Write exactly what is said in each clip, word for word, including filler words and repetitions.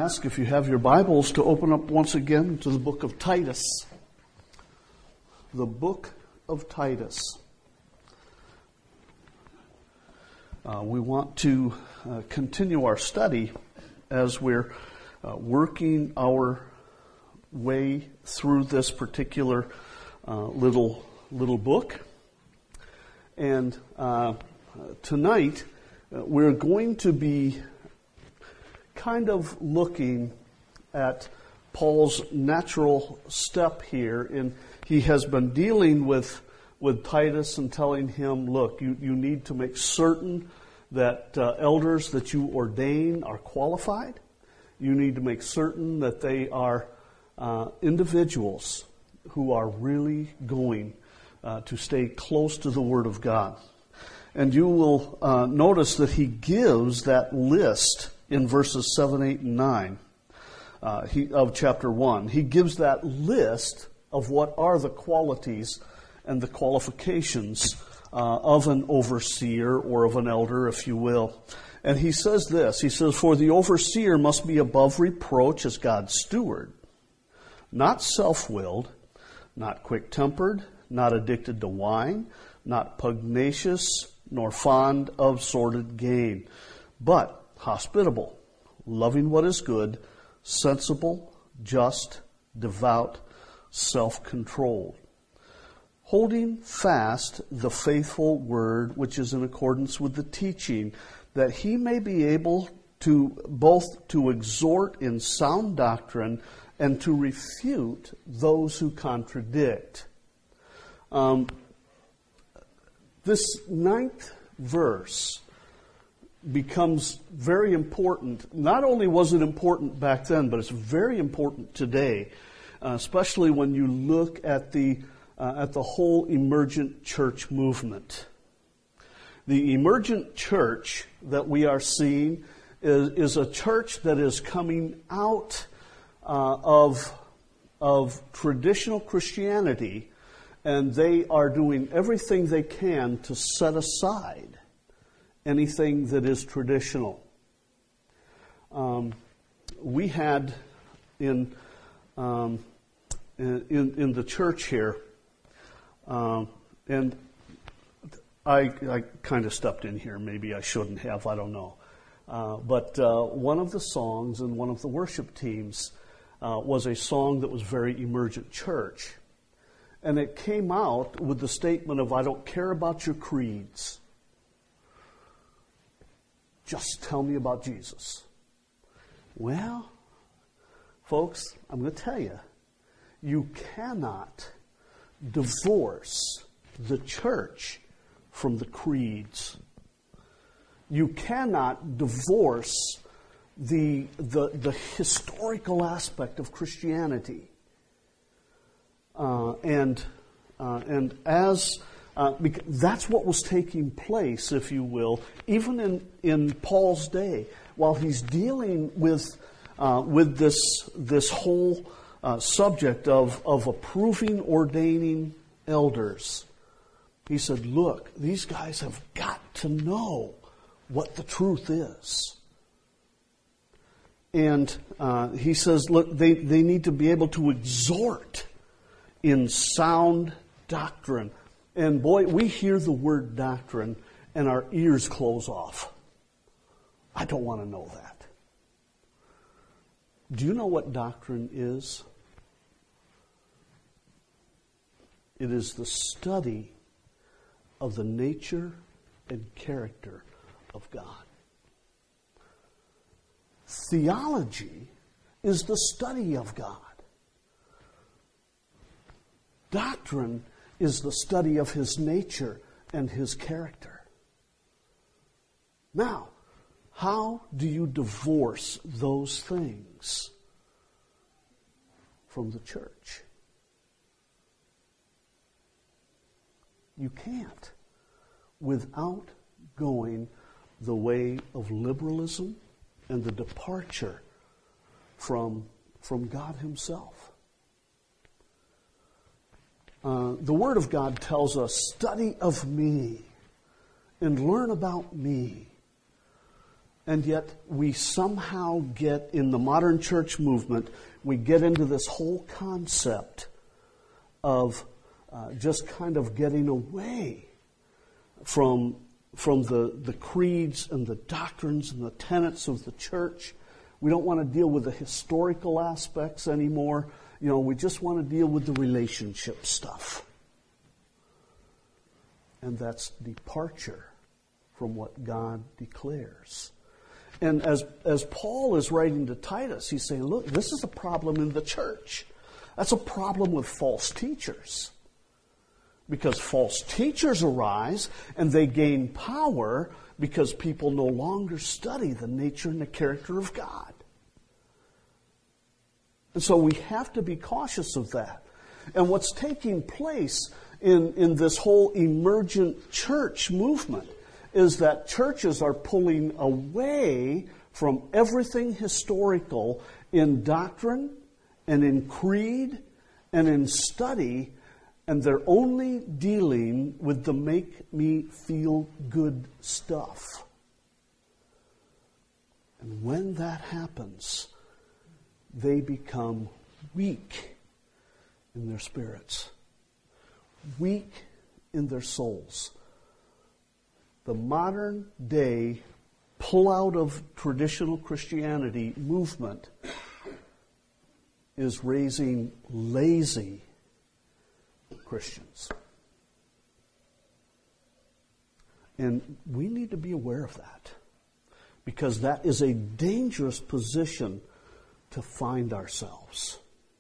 ask, if you have your Bibles, to open up once again to the book of Titus. The book of Titus. Uh, we want to uh, continue our study as we're uh, working our way through this particular uh, little little book. And uh, tonight uh, we're going to be kind of looking at Paul's natural step here. And he has been dealing with with Titus and telling him, look, you, you need to make certain that uh, elders that you ordain are qualified. You need to make certain that they are uh, individuals who are really going uh, to stay close to the Word of God. And you will uh, notice that he gives that list in verses seven, eight, and nine uh, he, of chapter one. He gives that list of what are the qualities and the qualifications uh, of an overseer or of an elder, if you will. And he says this, he says, "For the overseer must be above reproach as God's steward, not self-willed, not quick-tempered, not addicted to wine, not pugnacious, nor fond of sordid gain, but hospitable, loving what is good, sensible, just, devout, self-controlled, holding fast the faithful word which is in accordance with the teaching, that he may be able to both to exhort in sound doctrine and to refute those who contradict." Um, this ninth verse becomes very important. Not only was it important back then, but it's very important today, uh, especially when you look at the uh, at the whole emergent church movement. The emergent church that we are seeing is, is a church that is coming out uh, of of traditional Christianity, and they are doing everything they can to set aside anything that is traditional. Um, we had in, um, in in the church here, um, and I, I kind of stepped in here. Maybe I shouldn't have. I don't know. Uh, but uh, one of the songs in one of the worship teams uh, was a song that was very emergent church, and it came out with the statement of, "I don't care about your creeds. Just tell me about Jesus." Well, folks, I'm going to tell you, you cannot divorce the church from the creeds. You cannot divorce the, the, the historical aspect of Christianity. Uh, and, uh, and as... Uh, because that's what was taking place, if you will, even in, in Paul's day, while he's dealing with uh, with this this whole uh, subject of of approving, ordaining elders. He said, "Look, these guys have got to know what the truth is." And uh, he says, "Look, they they need to be able to exhort in sound doctrine." And boy, we hear the word doctrine and our ears close off. I don't want to know that. Do you know what doctrine is? It is the study of the nature and character of God. Theology is the study of God. Doctrine is the study of His nature and His character. Now, how do you divorce those things from the church? You can't without going the way of liberalism and the departure from, from God Himself. Uh, the Word of God tells us, "Study of me and learn about me." And yet we somehow get, in the modern church movement, we get into this whole concept of uh, just kind of getting away from, from the, the creeds and the doctrines and the tenets of the church. We don't want to deal with the historical aspects anymore. You know, we just want to deal with the relationship stuff. And that's departure from what God declares. And as as Paul is writing to Titus, he's saying, look, this is a problem in the church. That's a problem with false teachers. Because false teachers arise and they gain power because people no longer study the nature and the character of God. And so we have to be cautious of that. And what's taking place in, in this whole emergent church movement is that churches are pulling away from everything historical in doctrine and in creed and in study, and they're only dealing with the make me feel good stuff. And when that happens, they become weak in their spirits, weak in their souls. The modern day pull out of traditional Christianity movement is raising lazy Christians. And we need to be aware of that, because that is a dangerous position to find ourselves.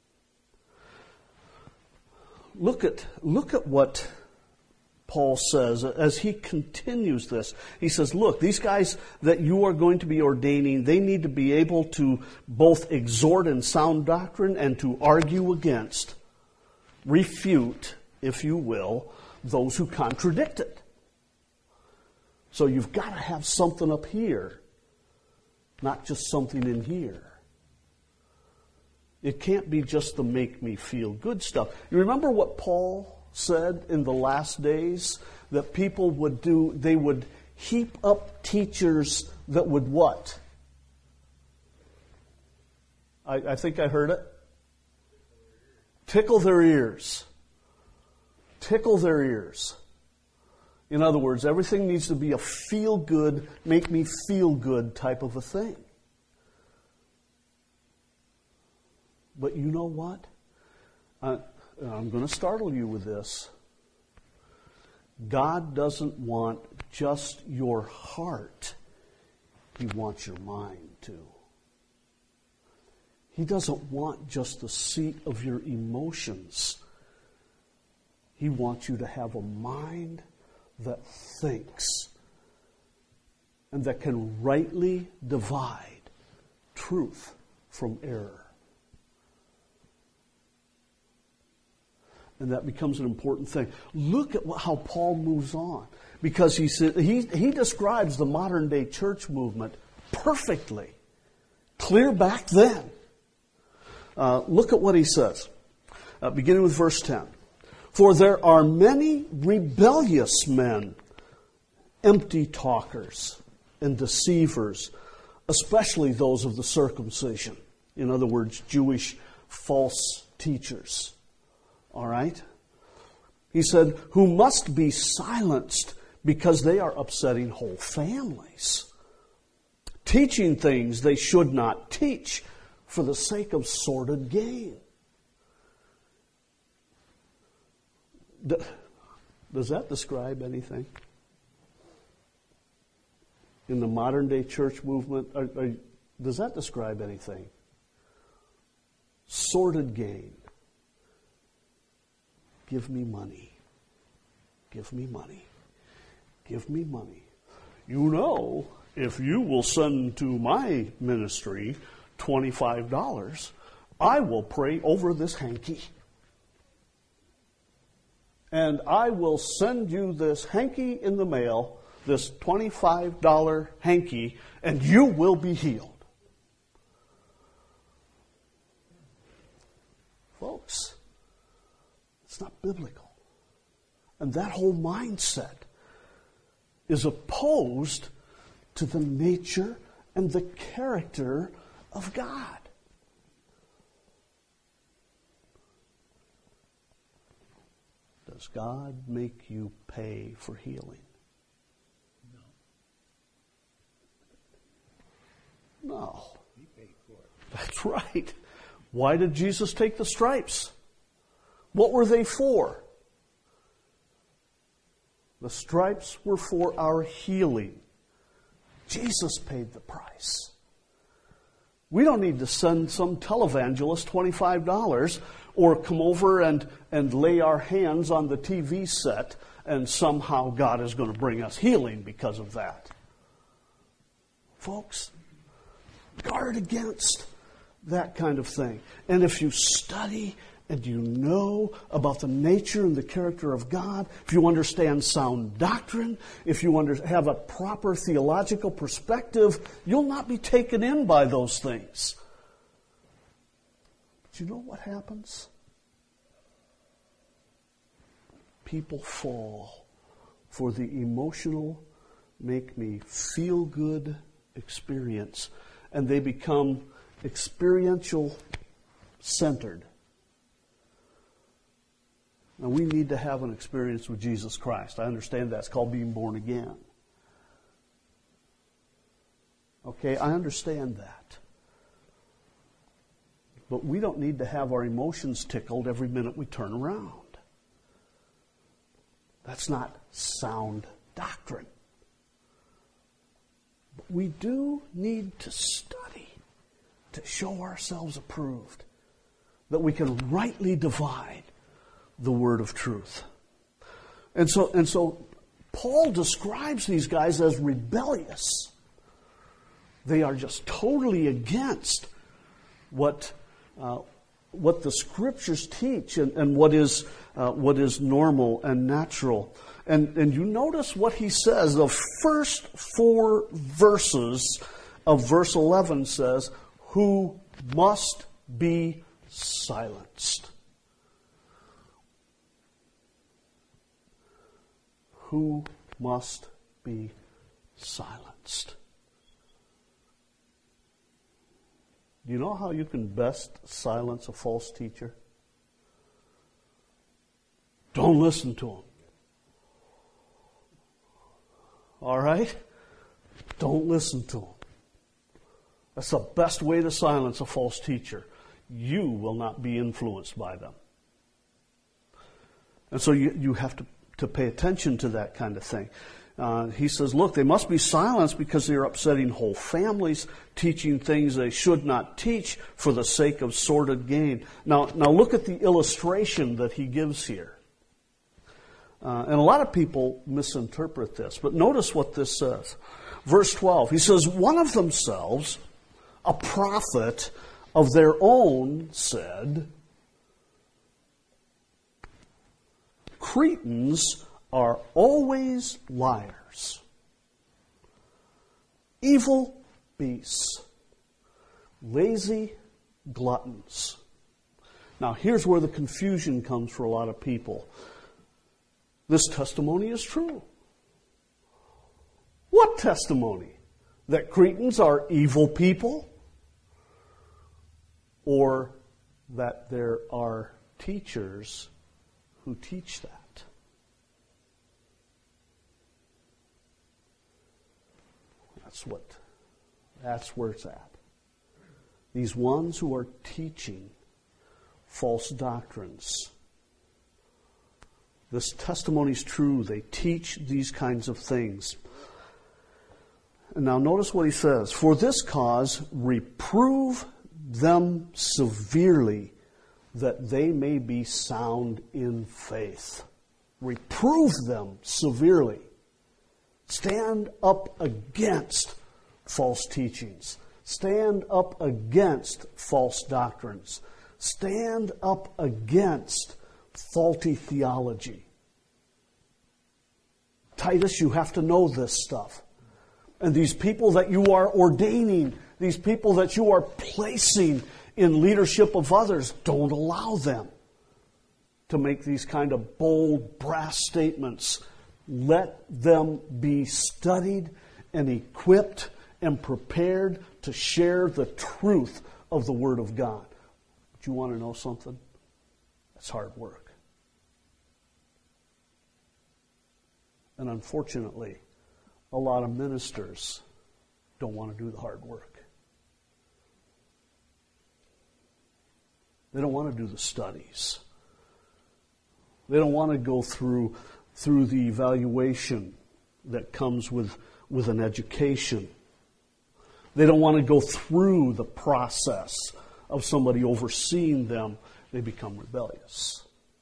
Look at, look at what Paul says as he continues this. He says, look, these guys that you are going to be ordaining, they need to be able to both exhort in sound doctrine and to argue against, refute, if you will, those who contradict it. So you've got to have something up here, not just something in here. It can't be just the make me feel good stuff. You remember what Paul said in the last days? That people would do, they would heap up teachers that would what? I, I think I heard it. Tickle their ears. Tickle their ears. In other words, everything needs to be a feel-good, make me feel good type of a thing. But you know what? Uh, I'm going to startle you with this. God doesn't want just your heart. He wants your mind too. He doesn't want just the seat of your emotions. He wants you to have a mind that thinks and that can rightly divide truth from error. And that becomes an important thing. Look at what, how Paul moves on. Because he, said, he, he describes the modern day church movement perfectly. Clear back then. Uh, look at what he says. Uh, beginning with verse ten. For there are many rebellious men, empty talkers and deceivers, especially those of the circumcision. In other words, Jewish false teachers. All right? He said, who must be silenced because they are upsetting whole families, teaching things they should not teach for the sake of sordid gain. Does that describe anything? In the modern day church movement, are, are, does that describe anything? Sordid gain. Give me money. Give me money. Give me money. You know, if you will send to my ministry twenty-five dollars, I will pray over this hanky. And I will send you this hanky in the mail, this twenty-five dollars hanky, and you will be healed. Folks, it's not biblical. And that whole mindset is opposed to the nature and the character of God. Does God make you pay for healing? No. No. He paid for it. That's right. Why did Jesus take the stripes? What were they for? The stripes were for our healing. Jesus paid the price. We don't need to send some televangelist twenty-five dollars or come over and, and lay our hands on the T V set and somehow God is going to bring us healing because of that. Folks, guard against that kind of thing. And if you study and you know about the nature and the character of God, if you understand sound doctrine, if you under, have a proper theological perspective, you'll not be taken in by those things. But you know what happens? People fall for the emotional, make me feel good experience, and they become experiential centered. Now, we need to have an experience with Jesus Christ. I understand that's called being born again. Okay, I understand that. But we don't need to have our emotions tickled every minute we turn around. That's not sound doctrine. But we do need to study to show ourselves approved, that we can rightly divide the word of truth. And so, and so Paul describes these guys as rebellious. They are just totally against what uh, what the Scriptures teach and, and what is uh, what is normal and natural. And and you notice what he says. The first four verses of verse eleven says, "Who must be silenced." Who must be silenced? Do you know how you can best silence a false teacher? Don't listen to him. All right? Don't listen to him. That's the best way to silence a false teacher. You will not be influenced by them. And so you, you have to to pay attention to that kind of thing. Uh, he says, look, they must be silenced because they are upsetting whole families, teaching things they should not teach for the sake of sordid gain. Now, now look at the illustration that he gives here. Uh, and a lot of people misinterpret this, but notice what this says. Verse twelve, he says, one of themselves, a prophet of their own, said, Cretans are always liars, evil beasts, lazy gluttons. Now, here's where the confusion comes for a lot of people. This testimony is true. What testimony? That Cretans are evil people? Or that there are teachers who teach that? That's what, that's where it's at. These ones who are teaching false doctrines. This testimony is true. They teach these kinds of things. And now notice what he says. For this cause, reprove them severely, that they may be sound in faith. Reprove them severely. Stand up against false teachings. Stand up against false doctrines. Stand up against faulty theology. Titus, you have to know this stuff. And these people that you are ordaining, these people that you are placing in leadership of others, don't allow them to make these kind of bold, brass statements. Let them be studied and equipped and prepared to share the truth of the Word of God. Do you want to know something? That's hard work. And unfortunately, a lot of ministers don't want to do the hard work. They don't want to do the studies. They don't want to go through through the evaluation that comes with, with an education. They don't want to go through the process of somebody overseeing them. They become rebellious.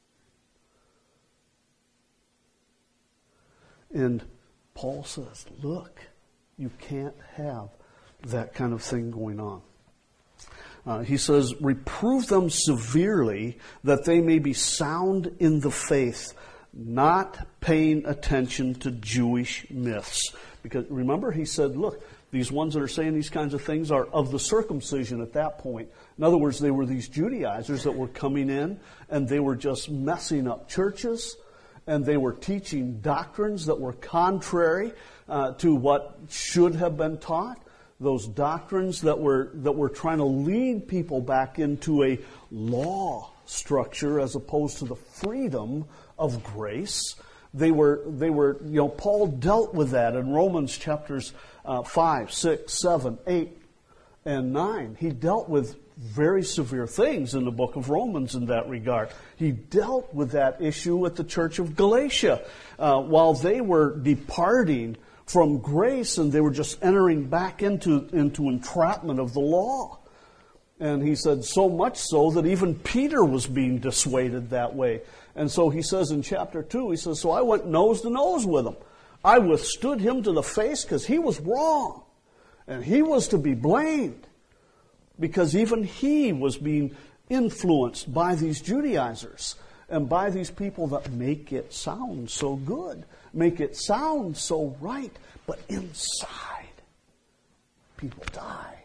And Paul says, look, you can't have that kind of thing going on. Uh, he says, reprove them severely that they may be sound in the faith, not paying attention to Jewish myths. Because remember, he said, look, these ones that are saying these kinds of things are of the circumcision at that point. In other words, they were these Judaizers that were coming in and they were just messing up churches, and they were teaching doctrines that were contrary uh, to what should have been taught. Those doctrines that were that were trying to lead people back into a law structure as opposed to the freedom of grace. They were they were you know Paul dealt with that in Romans chapters uh, five, six, seven, eight, and nine. He dealt with very severe things in the book of Romans in that regard. He dealt with that issue at the church of Galatia uh, while they were departing from grace and they were just entering back into, into entrapment of the law. And he said so much so that even Peter was being dissuaded that way. And so he says in chapter two, he says, so I went nose to nose with him. I withstood him to the face because he was wrong. And he was to be blamed. Because even he was being influenced by these Judaizers and by these people that make it sound so good, make it sound so right, but inside, people die.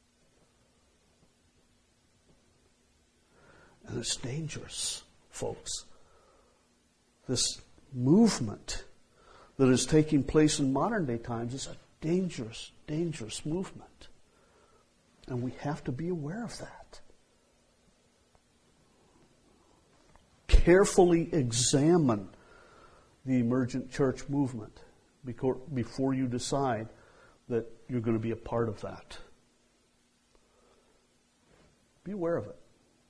And it's dangerous, folks. This movement that is taking place in modern day times is a dangerous, dangerous movement. And we have to be aware of that. Carefully examine the emergent church movement before you decide that you're going to be a part of that. Be aware of it.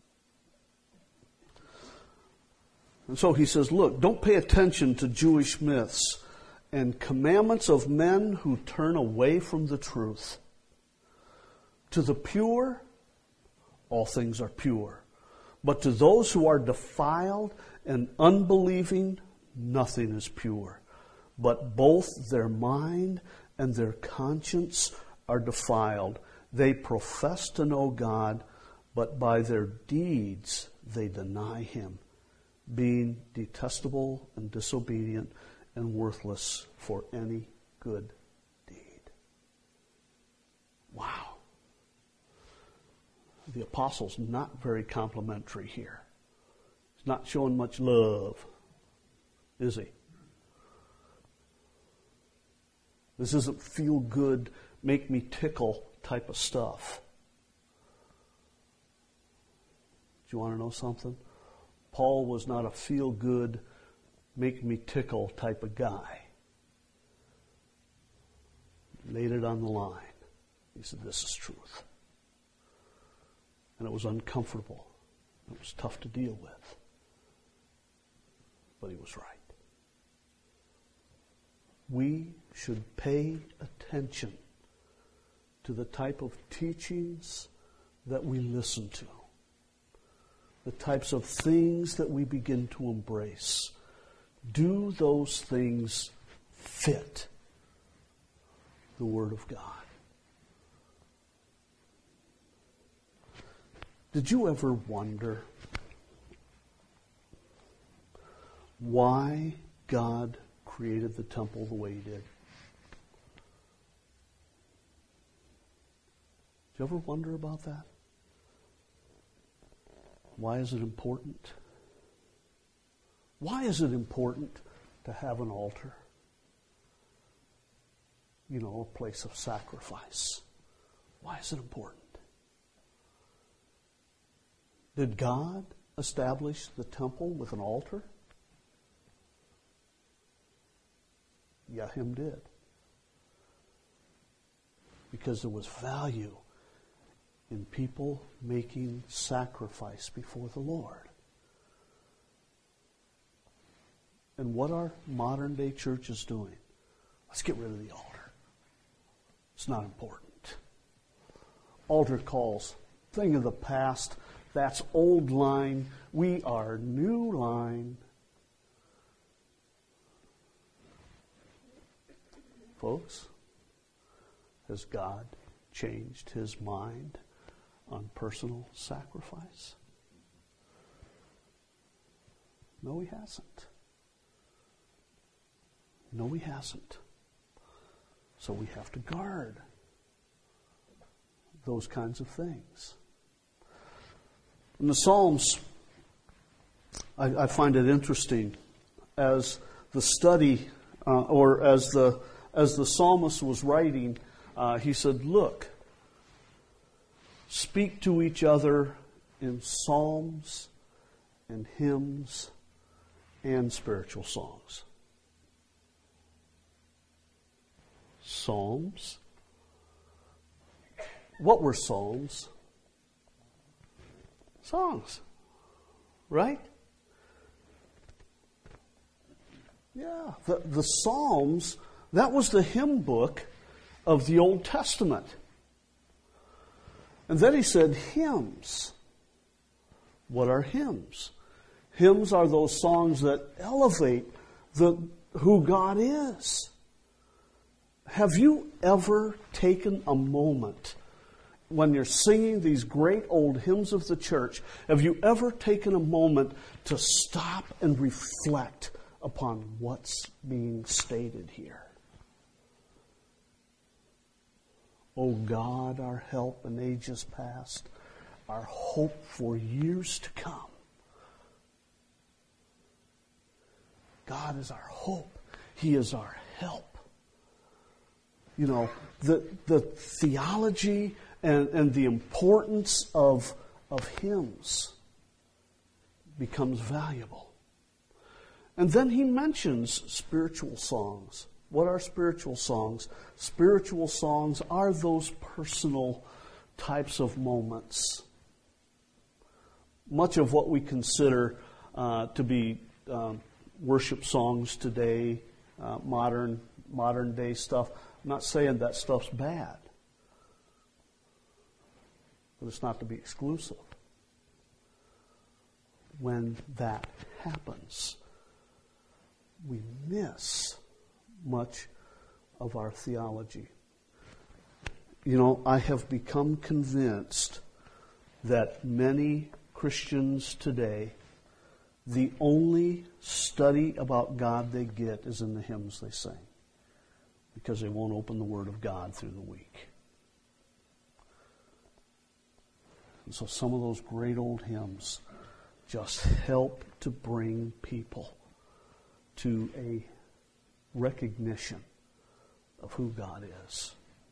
And so he says, look, don't pay attention to Jewish myths and commandments of men who turn away from the truth. To the pure, all things are pure. But to those who are defiled and unbelieving, nothing is pure. But both their mind and their conscience are defiled. They profess to know God, but by their deeds they deny Him, being detestable and disobedient and worthless for any good deed. Wow. The apostle's not very complimentary here. He's not showing much love, is he? This isn't feel good, make me tickle type of stuff. Do you want to know something? Paul was not a feel good, make me tickle type of guy. He laid it on the line. He said, this is truth. And it was uncomfortable. It was tough to deal with. But he was right. We should pay attention to the type of teachings that we listen to, the types of things that we begin to embrace. Do those things fit the Word of God? Did you ever wonder why God created the temple the way He did? Did you ever wonder about that? Why is it important? Why is it important to have an altar? you know, a place of sacrifice. Why is it important? Did God establish the temple with an altar? Yeah, Him did. Because there was value in people making sacrifice before the Lord. And what are modern day churches doing? Let's get rid of the altar. It's not important. Altar calls, thing of the past. That's old line. We are new line. Folks, has God changed His mind on personal sacrifice? No, He hasn't. No, He hasn't. So we have to guard those kinds of things. In the Psalms, I, I find it interesting as the study, uh, or as the as the psalmist was writing, uh, he said, "Look, speak to each other in psalms and hymns and spiritual songs." Psalms. What were psalms? Songs. Right? Yeah. The, the Psalms, that was the hymn book of the Old Testament. And then he said hymns. What are hymns? Hymns are those songs that elevate the who God is. Have you ever taken a moment when you're singing these great old hymns of the church, have you ever taken a moment to stop and reflect upon what's being stated here? O God, our help in ages past, our hope for years to come. God is our hope. He is our help. You know, the the theology and, and the importance of, of hymns becomes valuable. And then he mentions spiritual songs. What are spiritual songs? Spiritual songs are those personal types of moments. Much of what we consider uh, to be um, worship songs today, uh, modern modern day stuff, I'm not saying that stuff's bad, but it's not to be exclusive. When that happens, we miss much of our theology. You know, I have become convinced that many Christians today, the only study about God they get is in the hymns they sing, because they won't open the Word of God through the week. And so some of those great old hymns just help to bring people to a recognition of who God is.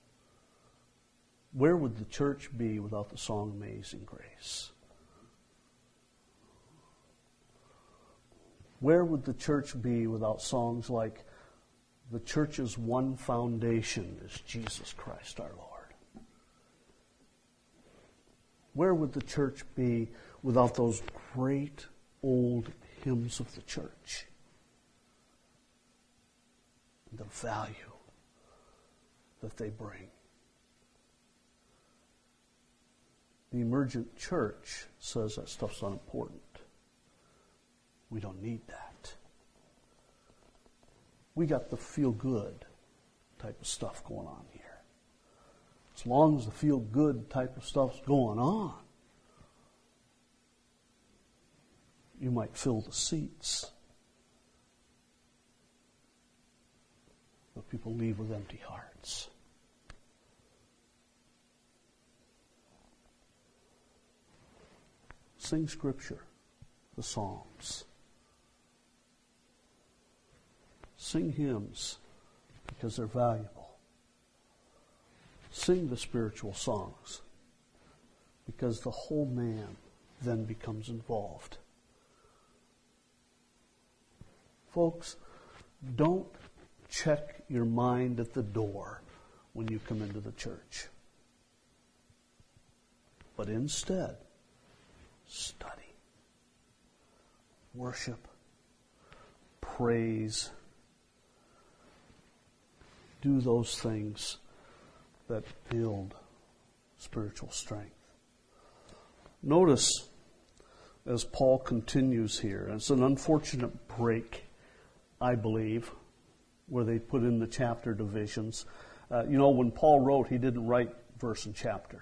Where would the church be without the song Amazing Grace? Where would the church be without songs like the church's one foundation is Jesus Christ our Lord? Where would the church be without those great old hymns of the church? And the value that they bring. The emergent church says that stuff's unimportant. We don't need that. We got the feel-good type of stuff going on here. As long as the feel-good type of stuff's going on, you might fill the seats, but people leave with empty hearts. Sing Scripture, the Psalms. Sing hymns because they're valuable. Sing the spiritual songs, because the whole man then becomes involved. Folks, don't check your mind at the door when you come into the church. But instead, study, worship, praise, do those things that build spiritual strength. Notice, as Paul continues here, it's an unfortunate break, I believe, where they put in the chapter divisions. Uh, you know, when Paul wrote, he didn't write verse and chapter.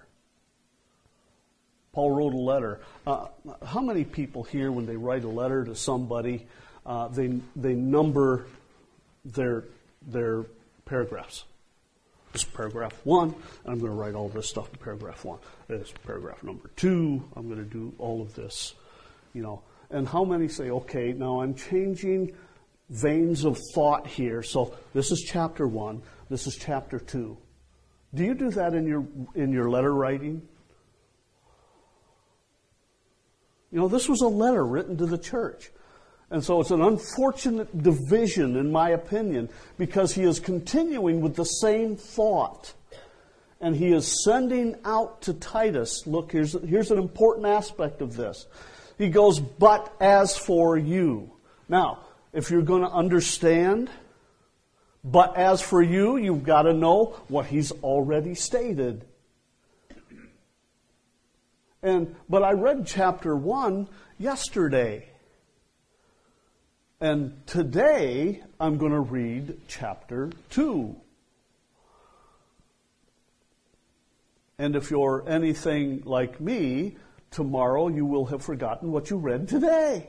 Paul wrote a letter. Uh, how many people here, when they write a letter to somebody, uh, they they number their their paragraphs? This is paragraph one, and I'm going to write all this stuff in paragraph one. This is paragraph number two. I'm going to do all of this, you know. And how many say, okay, now I'm changing veins of thought here. So this is chapter one. This is chapter two. Do you do that in your in your letter writing? You know, this was a letter written to the church. And so it's an unfortunate division, in my opinion, because he is continuing with the same thought. And he is sending out to Titus, look, here's, here's an important aspect of this. He goes, but as for you. Now, if you're going to understand, but as for you, you've got to know what he's already stated. And but I read chapter one yesterday. And today I'm going to read chapter two. And if you're anything like me, tomorrow you will have forgotten what you read today.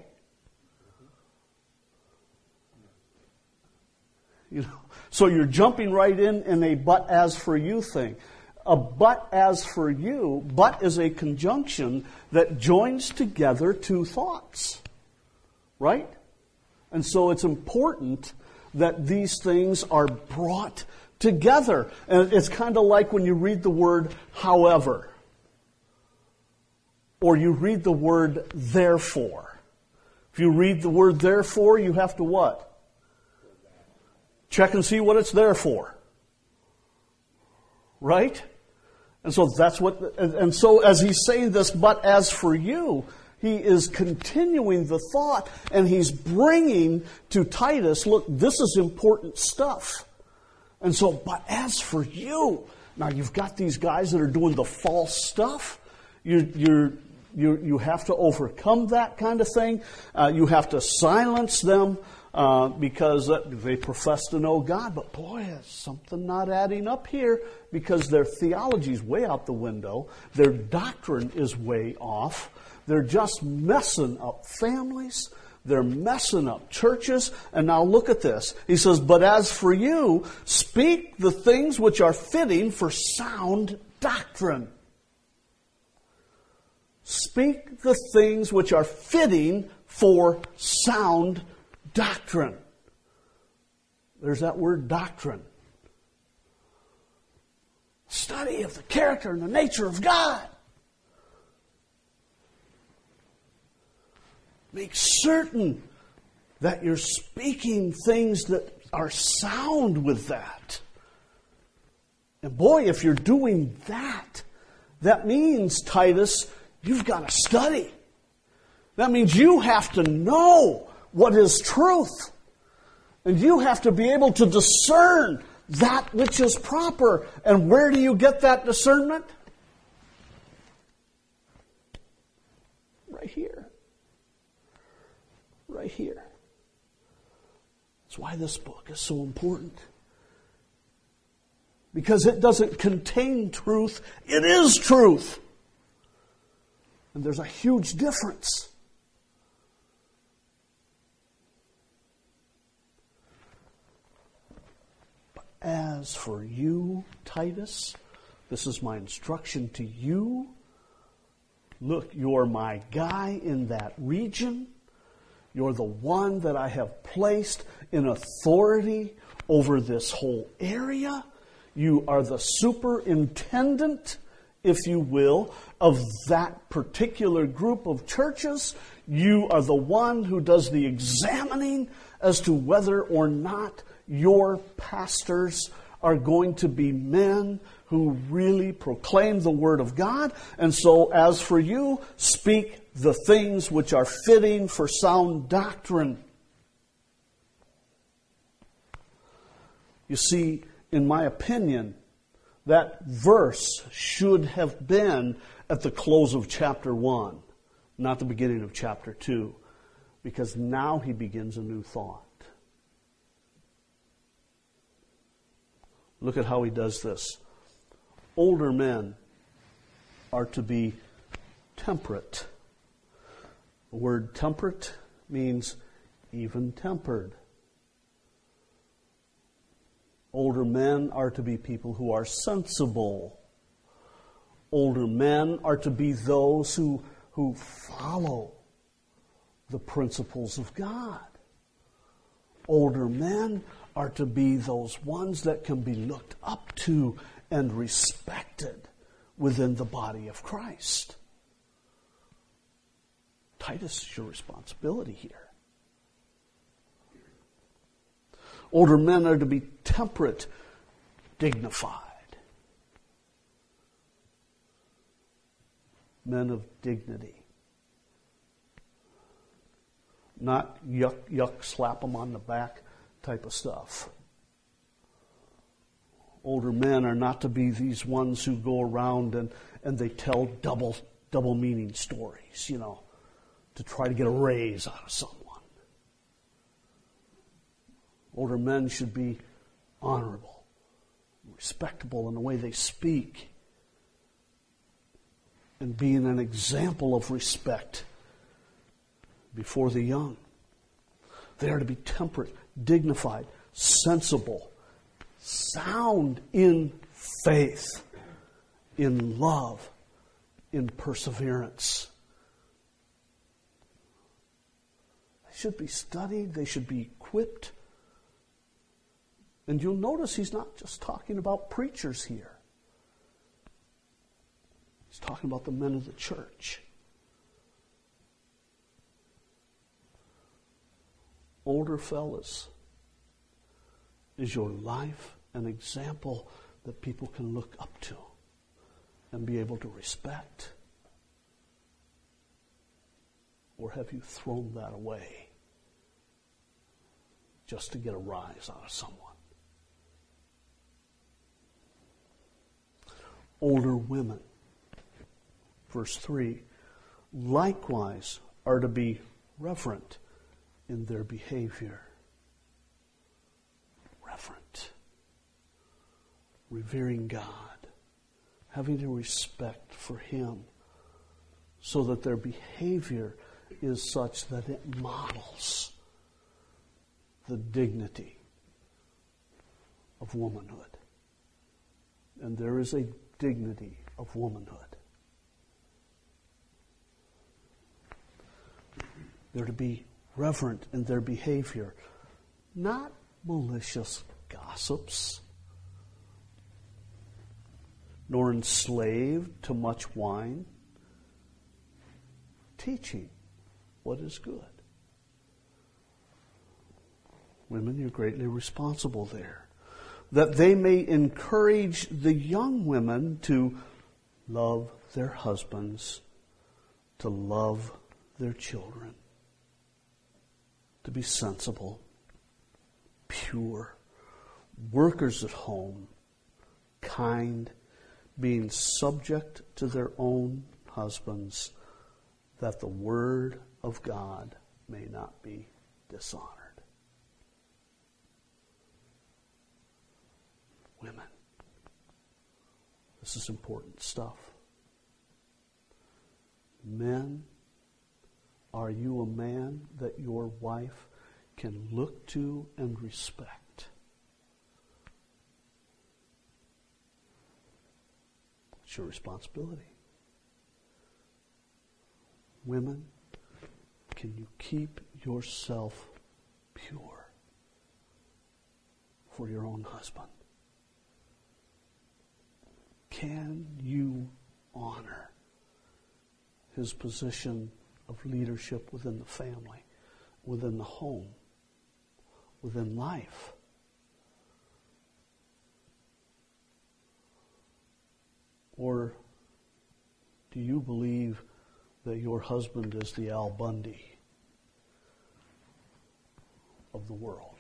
You know, so you're jumping right in in a but as for you thing. A but as for you, but is a conjunction that joins together two thoughts. Right? And so it's important that these things are brought together. And it's kind of like when you read the word however. Or you read the word therefore. If you read the word therefore, you have to what? Check and see what it's there for. Right? And so that's what, and so as he's saying this, but as for you, he is continuing the thought, and he's bringing to Titus, look, this is important stuff. And so, but as for you, now you've got these guys that are doing the false stuff. You you're, you you have to overcome that kind of thing. Uh, you have to silence them uh, because they profess to know God. But boy, there's something not adding up here, because their theology is way out the window. Their doctrine is way off. They're just messing up families. They're messing up churches. And now look at this. He says, but as for you, speak the things which are fitting for sound doctrine. Speak the things which are fitting for sound doctrine. There's that word doctrine. Study of the character and the nature of God. Make certain that you're speaking things that are sound with that. And boy, if you're doing that, that means, Titus, you've got to study. That means you have to know what is truth. And you have to be able to discern that which is proper. And where do you get that discernment? Right here. Right here. That's why this book is so important. Because it doesn't contain truth. It is truth. And there's a huge difference. But as for you, Titus, this is my instruction to you. Look, you're my guy in that region. You're the one that I have placed in authority over this whole area. You are the superintendent, if you will, of that particular group of churches. You are the one who does the examining as to whether or not your pastors are going to be men who really proclaim the Word of God. And so, as for you, speak the things which are fitting for sound doctrine. You see, in my opinion, that verse should have been at the close of chapter one, not the beginning of chapter two, because now he begins a new thought. Look at how he does this. Older men are to be temperate. The word temperate means even-tempered. Older men are to be people who are sensible. Older men are to be those who, who follow the principles of God. Older men are to be those ones that can be looked up to and respected within the body of Christ. Titus is your responsibility here. Older men are to be temperate, dignified. Men of dignity. Not yuck, yuck, slap them on the back type of stuff. Older men are not to be these ones who go around and, and they tell double, double meaning stories, you know, to try to get a raise out of someone. Older men should be honorable, respectable in the way they speak, and being an example of respect before the young. They are to be temperate, dignified, sensible, sound in faith, in love, in perseverance. They should be studied, they should be equipped. And you'll notice he's not just talking about preachers here. He's talking about the men of the church. Older fellas, is your life an example that people can look up to and be able to respect? Or have you thrown that away just to get a rise out of someone? Older women, verse three, likewise are to be reverent in their behavior. Reverent. Revering God. Having a respect for Him. So that their behavior is such that it models the dignity of womanhood. And there is a dignity of womanhood. They're to be reverent in their behavior, not malicious gossips, nor enslaved to much wine, teaching what is good. Women, you're greatly responsible there. That they may encourage the young women to love their husbands, to love their children, to be sensible, pure, workers at home, kind, being subject to their own husbands, that the word of God may not be dishonored. Women, this is important stuff. Men, are you a man that your wife can look to and respect? It's your responsibility. Women, can you keep yourself pure for your own husband? can you honor his position of leadership within the family, within the home, within life? Or do you believe that your husband is the Al Bundy of the world?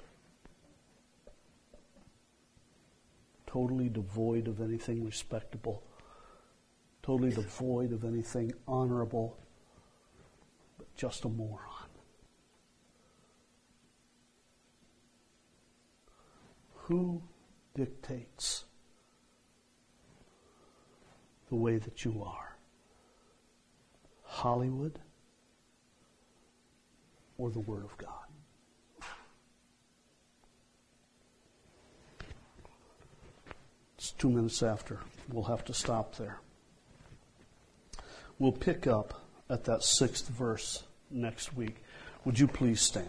Totally devoid of anything respectable, totally devoid of anything honorable, but just a moron. Who dictates the way that you are? Hollywood or the Word of God? It's two minutes after. We'll have to stop there. We'll pick up at that sixth verse next week. Would you please stand?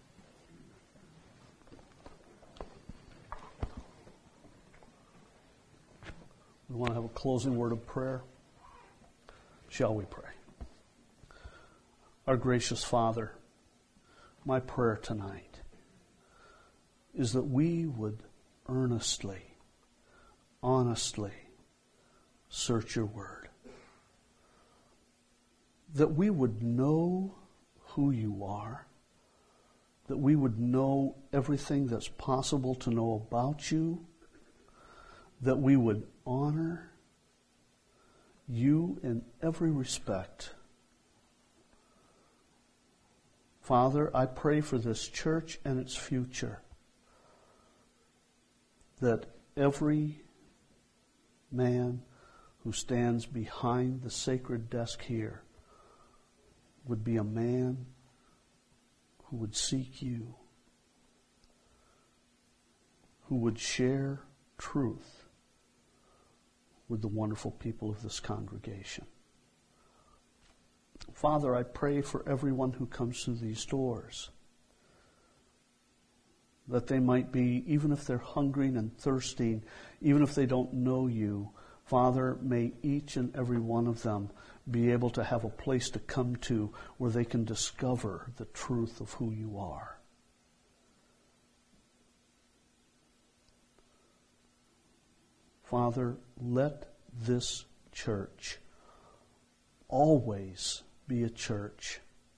We want to have a closing word of prayer. Shall we pray? Our gracious Father, my prayer tonight is that we would earnestly, honestly search your word. That we would know who you are. That we would know everything that's possible to know about you. That we would honor you in every respect. Father, I pray for this church and its future, that every man who stands behind the sacred desk here would be a man who would seek you, who would share truth with the wonderful people of this congregation. Father, I pray for everyone who comes through these doors, that they might be, even if they're hungering and thirsting, even if they don't know you, Father, may each and every one of them be able to have a place to come to where they can discover the truth of who you are. Father, let this church always be a church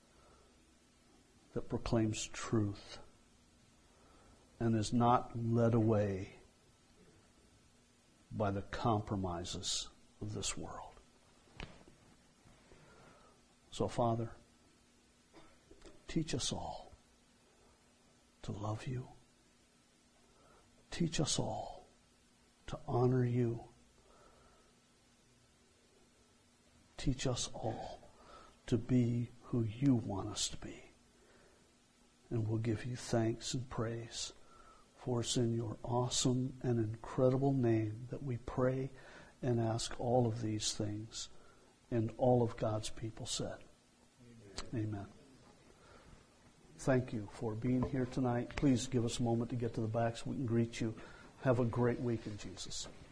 that proclaims truth and is not led away by the compromises of this world. So, Father, teach us all to love you. Teach us all to honor you. Teach us all to be who you want us to be. And we'll give you thanks and praise, for it's in your awesome and incredible name that we pray and ask all of these things. And all of God's people said, Amen. Amen. Thank you for being here tonight. Please give us a moment to get to the back so we can greet you. Have a great week in Jesus.